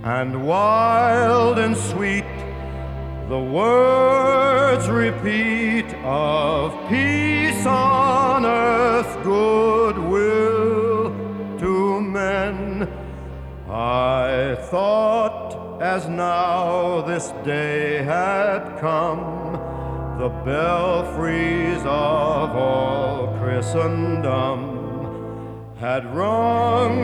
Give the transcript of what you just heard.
and wild and sweet the words repeat of peace on earth, goodwill to men. I thought, as now this day had come, the belfries of all Christendom had rung